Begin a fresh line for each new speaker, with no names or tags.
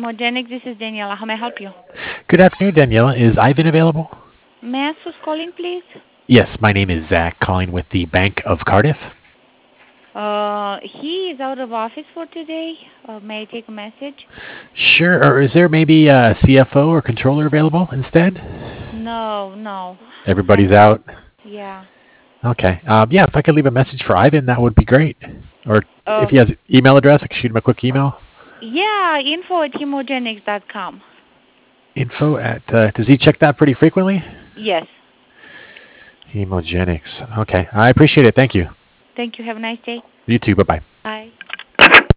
Hemogenics. This is Daniela. How may I help you?
Good afternoon, Daniela. Is Ivan available?
May I ask who's calling, please?
Yes, my name is Zach, calling with the Bank of Cardiff.
He is out of office for today. May I take a message?
Sure, or is there maybe a CFO or controller available instead?
No, no.
Everybody's
Sorry.
out.
Yeah.
Okay. Yeah, if I could leave a message for Ivan, that would be great. Or if
Uh,
he has email address, I could shoot him a quick email.
yeah, info@hemogenics.com.
Info at, does he check that pretty frequently?
Yes.
Hemogenics. Okay, I appreciate it. Thank you.
Thank you. Have a nice day.
You too. Bye bye.
Bye.